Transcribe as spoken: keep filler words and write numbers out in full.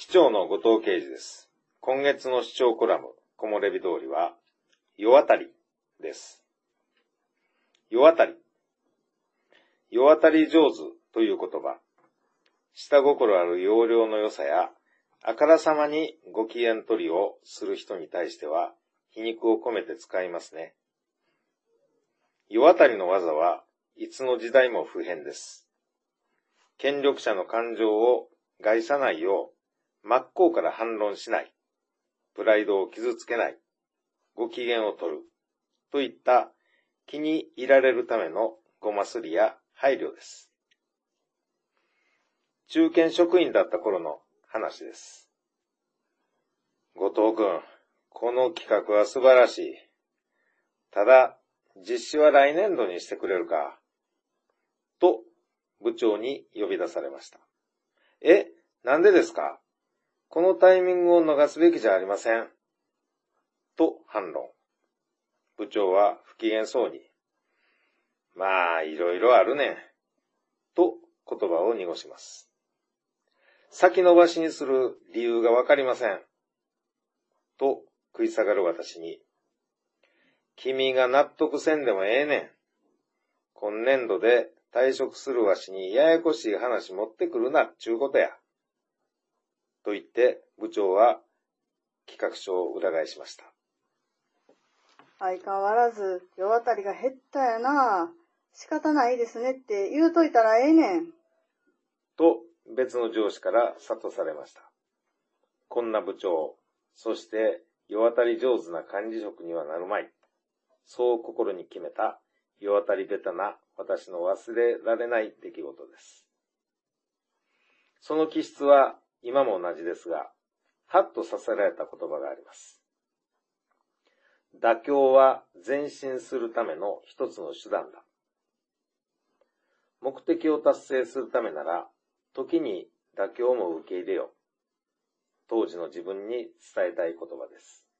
市長の後藤啓二です。今月の市長コラム、木漏れ日通りは、世渡りです。世渡り。世渡り上手という言葉。下心ある要領の良さや、あからさまにご機嫌取りをする人に対しては、皮肉を込めて使いますね。世渡りの技はいつの時代も不変です。権力者の感情を害さないよう、真っ向から反論しない、プライドを傷つけない、ご機嫌を取る、といった気に入られるためのごますりや配慮です。中堅職員だった頃の話です。後藤君、この企画は素晴らしい。ただ、実施は来年度にしてくれるか。と、部長に呼び出されました。え、なんでですか？このタイミングを逃すべきじゃありません。と反論。部長は不機嫌そうに。まあ、いろいろあるねん。と言葉を濁します。先延ばしにする理由がわかりません。と食い下がる私に。君が納得せんでもええねん。今年度で退職するわしにややこしい話持ってくるなっちゅうことや。と言って部長は企画書を裏返しました。 相変わらず世渡りが減ったやな。仕方ないですねって言うといたらええねん。 と別の上司から諭されました。こんな部長、そして世渡り上手な管理職にはなるまい。そう心に決めた世渡りベタな私の忘れられない出来事です。その気質は今も同じですが、はっとさせられた言葉があります。妥協は前進するための一つの手段だ。目的を達成するためなら、時に妥協も受け入れよ。当時の自分に伝えたい言葉です。